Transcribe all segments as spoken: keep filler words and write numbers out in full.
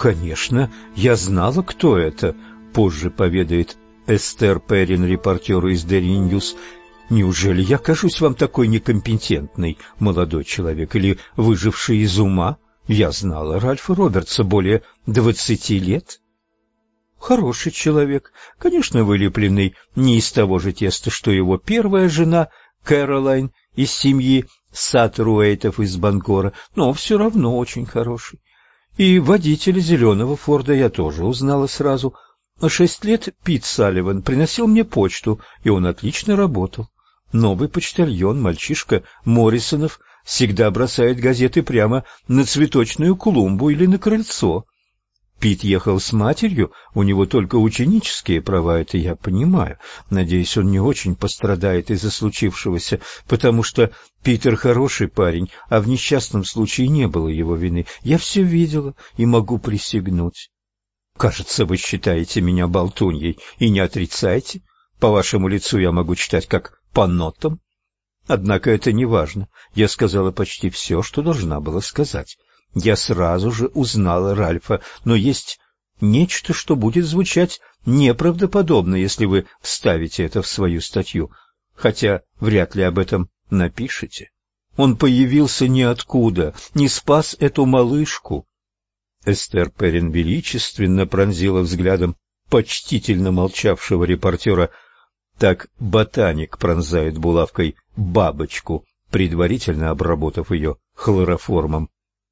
Конечно, я знала, кто это, позже поведает Эстер Перрин репортеру из Daily News. Неужели я кажусь вам такой некомпетентный молодой человек или выживший из ума? Я знала Ральфа Робертса более двадцати лет. Хороший человек, конечно, вылепленный не из того же теста, что его первая жена Кэролайн из семьи Саттеруэйтов из Бангора, но все равно очень хороший. И водителя зеленого Форда я тоже узнала сразу. А шесть лет Пит Салливан приносил мне почту, и он отлично работал. Новый почтальон, мальчишка Моррисонов, всегда бросает газеты прямо на цветочную клумбу или на крыльцо. Пит ехал с матерью, у него только ученические права, это я понимаю. Надеюсь, он не очень пострадает из-за случившегося, потому что Питер хороший парень, а в несчастном случае не было его вины. Я все видела и могу присягнуть. Кажется, вы считаете меня болтуньей и не отрицаете. По вашему лицу я могу читать как по нотам. Однако это не важно. Я сказала почти все, что должна была сказать. Я сразу же узнала Ральфа, но есть нечто, что будет звучать неправдоподобно, если вы вставите это в свою статью, хотя вряд ли об этом напишете. Он появился ниоткуда, не спас эту малышку. Эстер Перрин величественно пронзила взглядом почтительно молчавшего репортера. Так ботаник пронзает булавкой бабочку, предварительно обработав ее хлороформом.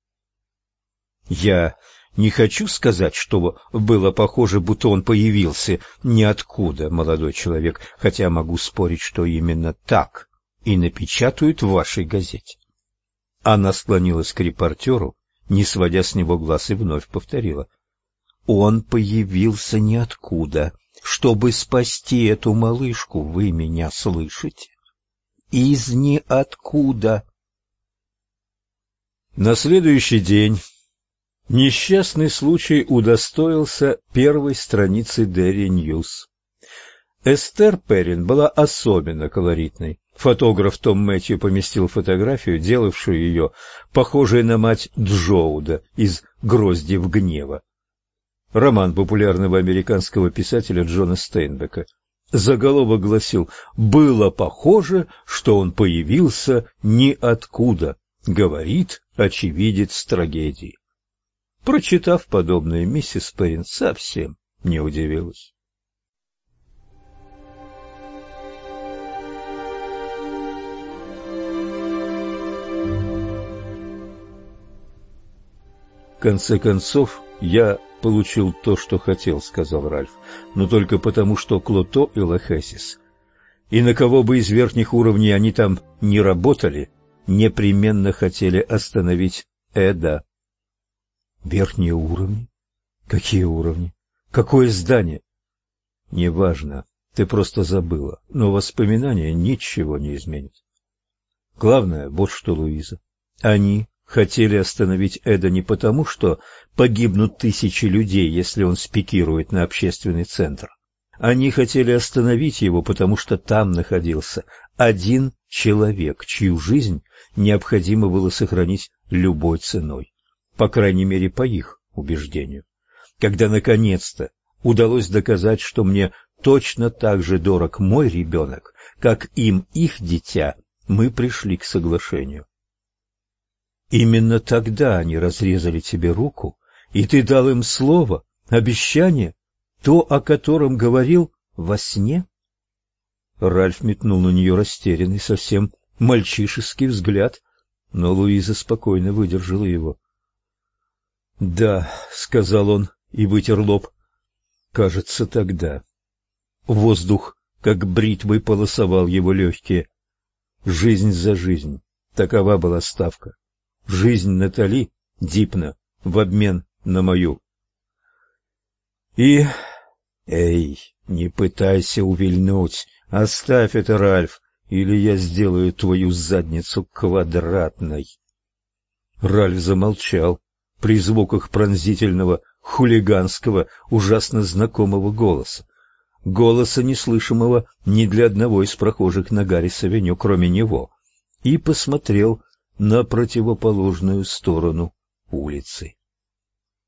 Я не хочу сказать, что было похоже, будто он появился ниоткуда, молодой человек, хотя могу спорить, что именно так и напечатают в вашей газете. Она склонилась к репортеру, не сводя с него глаз, и вновь повторила. Он появился ниоткуда, чтобы спасти эту малышку, вы меня слышите? Из ниоткуда. На следующий день несчастный случай удостоился первой страницы Daily News. Эстер Перрин была особенно колоритной. Фотограф Том Мэтью поместил фотографию, делавшую ее похожей на мать Джоуда из «Гроздьев гнева». Роман популярного американского писателя Джона Стейнбека. Заголовок гласил: «Было похоже, что он появился ниоткуда», говорит очевидец трагедии. Прочитав подобное, миссис Перрин совсем не удивилась. В конце концов, я получил то, что хотел, — сказал Ральф, — но только потому, что Клото и Лохесис, и на кого бы из верхних уровней они там не работали, непременно хотели остановить Эда. Верхние уровни? Какие уровни? Какое здание? Неважно, ты просто забыла, но воспоминания ничего не изменят. Главное, вот что, Луиза, они хотели остановить Эда не потому, что погибнут тысячи людей, если он спикирует на общественный центр. Они хотели остановить его, потому что там находился один человек, чью жизнь необходимо было сохранить любой ценой, по крайней мере, по их убеждению. Когда наконец-то удалось доказать, что мне точно так же дорог мой ребенок, как им их дитя, мы пришли к соглашению. Именно тогда они разрезали тебе руку, и ты дал им слово, обещание, то, о котором говорил во сне? Ральф метнул на нее растерянный, совсем мальчишеский взгляд, но Луиза спокойно выдержала его. — Да, — сказал он и вытер лоб, — кажется, тогда. Воздух, как бритвой, полосовал его легкие. Жизнь за жизнь, такова была ставка. Жизнь Натали Дипна в обмен на мою. И... Эй, не пытайся увильнуть, оставь это, Ральф, или я сделаю твою задницу квадратной. Ральф замолчал при звуках пронзительного, хулиганского, ужасно знакомого голоса. Голоса, неслышимого ни для одного из прохожих на Гаррис-авеню, кроме него, и посмотрел на противоположную сторону улицы.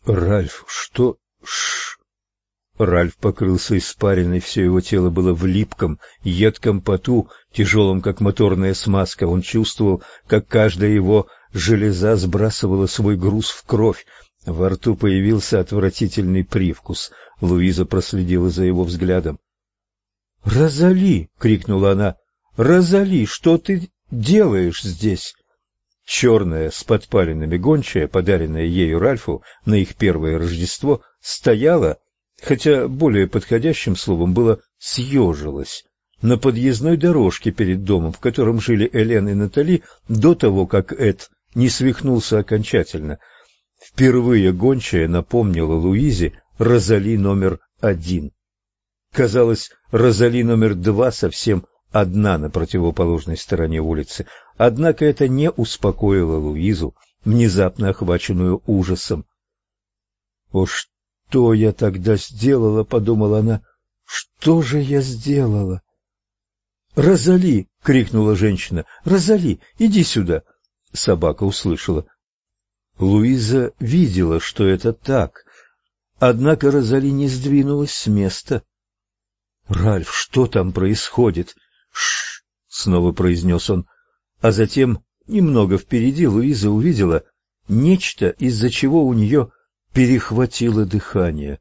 Ральф, что... Ш... Ральф покрылся испариной, все его тело было в липком, едком поту, тяжелом, как моторная смазка. Он чувствовал, как каждая его железа сбрасывала свой груз в кровь. Во рту появился отвратительный привкус. Луиза проследила за его взглядом. «Розали!» — крикнула она. «Розали, что ты делаешь здесь?» Черная, с подпалинами гончая, подаренная ею Ральфу на их первое Рождество, стояла, хотя более подходящим словом было «съежилась», на подъездной дорожке перед домом, в котором жили Элен и Натали до того, как Эд не свихнулся окончательно. Впервые гончая напомнила Луизе Розали номер один. Казалось, Розали номер два совсем одна на противоположной стороне улицы. Однако это не успокоило Луизу, внезапно охваченную ужасом. «О, что я тогда сделала?» — подумала она. «Что же я сделала?» «Розали!» — крикнула женщина. «Розали, иди сюда!» Собака услышала. Луиза видела, что это так. Однако Розали не сдвинулась с места. «Ральф, что там происходит?» «Ш-ш-ш!» — снова произнес он. А затем, немного впереди, Луиза увидела нечто, из-за чего у нее перехватило дыхание.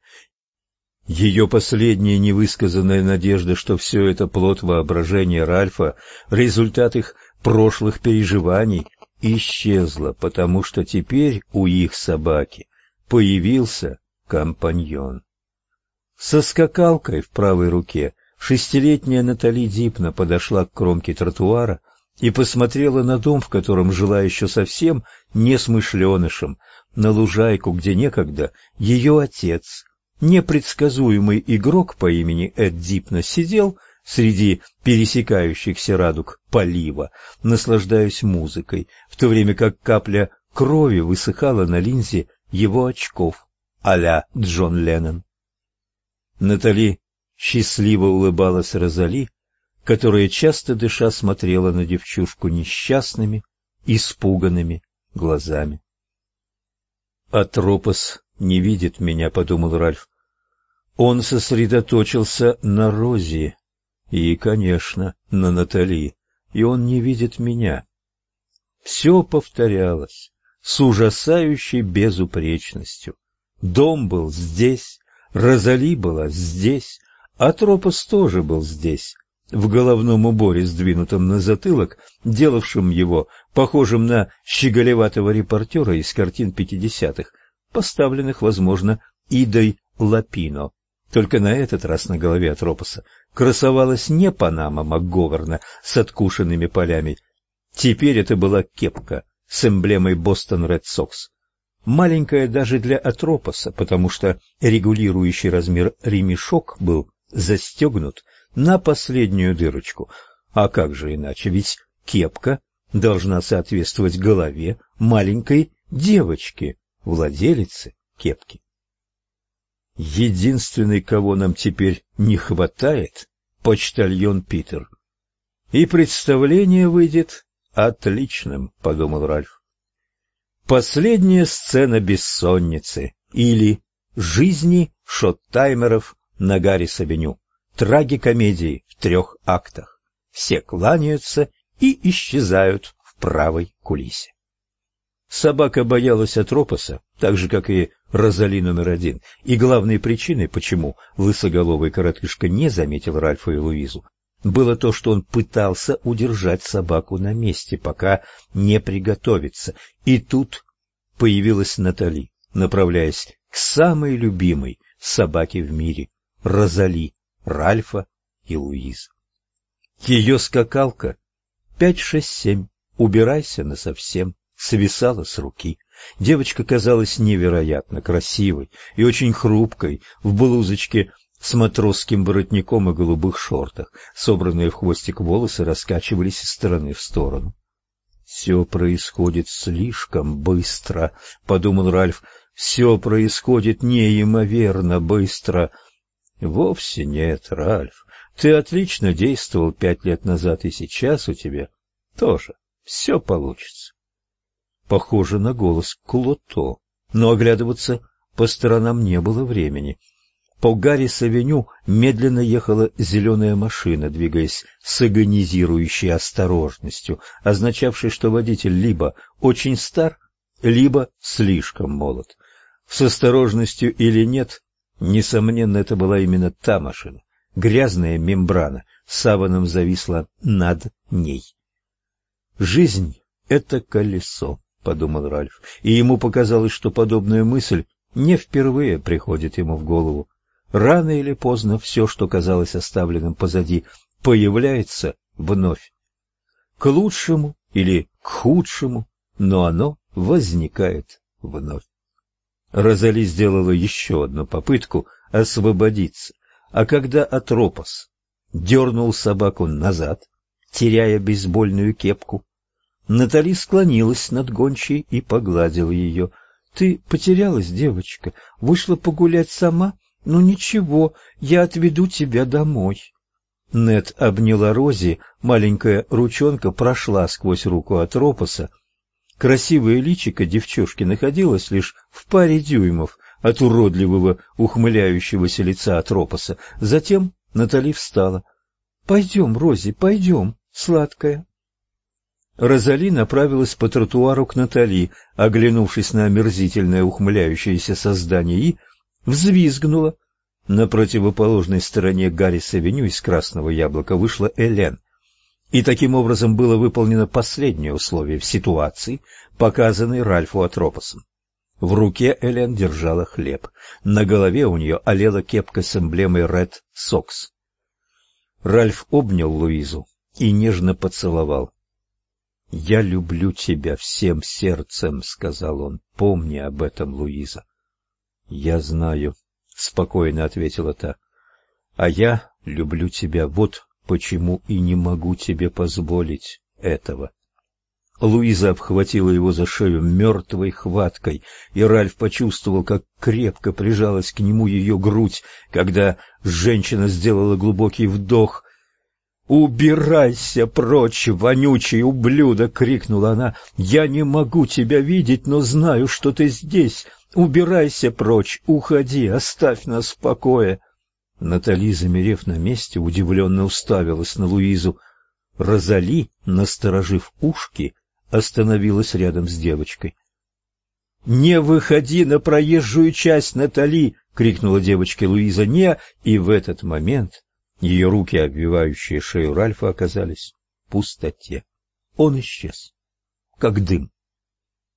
Ее последняя невысказанная надежда, что все это плод воображения Ральфа, результат их прошлых переживаний, исчезла, потому что теперь у их собаки появился компаньон. Со скакалкой в правой руке шестилетняя Натали Дипна подошла к кромке тротуара и посмотрела на дом, в котором жила еще совсем несмышленышем, на лужайку, где некогда ее отец, непредсказуемый игрок по имени Эд Дипна, сидел среди пересекающихся радуг полива, наслаждаясь музыкой, в то время как капля крови высыхала на линзе его очков а-ля Джон Леннон. Натали счастливо улыбалась Розали, которая, часто дыша, смотрела на девчушку несчастными, испуганными глазами. «Атропос не видит меня», — подумал Ральф. Он сосредоточился на Розе и, конечно, на Натали, и он не видит меня. Все повторялось с ужасающей безупречностью. Дом был здесь, Розали была здесь, Атропос тоже был здесь, в головном уборе, сдвинутом на затылок, делавшем его похожим на щеголеватого репортера из картин пятидесятых, поставленных, возможно, Идой Лапино. Только на этот раз на голове Атропоса красовалась не панама МакГоверна с откушенными полями. Теперь это была кепка с эмблемой Бостон Ред Сокс. Маленькая даже для Атропоса, потому что регулирующий размер ремешок был застегнут на последнюю дырочку. А как же иначе, ведь кепка должна соответствовать голове маленькой девочки, владелицы кепки. Единственный, кого нам теперь не хватает, почтальон Питер. И представление выйдет отличным, подумал Ральф. Последняя сцена бессонницы или жизни шоттаймеров на Гаррис-авеню. Трагикомедии в трех актах. Все кланяются и исчезают в правой кулисе. Собака боялась Атропоса, так же, как и Розали номер один, и главной причиной, почему лысоголовый коротышка не заметил Ральфа и Луизу, было то, что он пытался удержать собаку на месте, пока не приготовится. И тут появилась Натали, направляясь к самой любимой собаке в мире — Розали, Ральфа и Луизы. Ее скакалка пять шесть семь, убирайся насовсем, свисала с руки. Девочка казалась невероятно красивой и очень хрупкой в блузочке с матросским воротником и голубых шортах. Собранные в хвостик волосы раскачивались из стороны в сторону. «Все происходит слишком быстро», — подумал Ральф. «Все происходит неимоверно быстро». «Вовсе нет, Ральф. Ты отлично действовал пять лет назад, и сейчас у тебя тоже все получится». Похоже на голос Клото, но оглядываться по сторонам не было времени. По Гаррис-авеню медленно ехала зеленая машина, двигаясь с агонизирующей осторожностью, означавшей, что водитель либо очень стар, либо слишком молод. С осторожностью или нет, несомненно, это была именно та машина. Грязная мембрана саваном зависла над ней. «Жизнь — это колесо», — подумал Ральф, и ему показалось, что подобная мысль не впервые приходит ему в голову. Рано или поздно все, что казалось оставленным позади, появляется вновь. К лучшему или к худшему, но оно возникает вновь. Розали сделала еще одну попытку освободиться, а когда Атропос дернул собаку назад, теряя бейсбольную кепку, Натали склонилась над гончей и погладила ее. — Ты потерялась, девочка, вышла погулять сама? Ну ничего, я отведу тебя домой. Нет обняла Рози, маленькая ручонка прошла сквозь руку Атропоса. Красивое личико девчушки находилось лишь в паре дюймов от уродливого ухмыляющегося лица Атропоса. Затем Натали встала. — Пойдем, Рози, пойдем, сладкая. Розали направилась по тротуару к Натали, оглянувшись на омерзительное ухмыляющееся создание, и взвизгнула. На противоположной стороне Гаррис-авеню из Красного Яблока вышла Элен. И таким образом было выполнено последнее условие в ситуации, показанной Ральфу Атропосом. В руке Элен держала хлеб. На голове у нее олела кепка с эмблемой Red Sox. Ральф обнял Луизу и нежно поцеловал. — Я люблю тебя всем сердцем, — сказал он. — Помни об этом, Луиза. — Я знаю, — спокойно ответила та. — А я люблю тебя, вот почему и не могу тебе позволить этого. Луиза обхватила его за шею мертвой хваткой, и Ральф почувствовал, как крепко прижалась к нему ее грудь, когда женщина сделала глубокий вдох. «Убирайся прочь, вонючий ублюдок!» — крикнула она. «Я не могу тебя видеть, но знаю, что ты здесь. Убирайся прочь, уходи, оставь нас в покое!» Натали, замерев на месте, удивленно уставилась на Луизу. Розали, насторожив ушки, остановилась рядом с девочкой. «Не выходи на проезжую часть, Натали!» — крикнула девочке Луиза. «Не!» И в этот момент ее руки, обвивающие шею Ральфа, оказались в пустоте. Он исчез, как дым.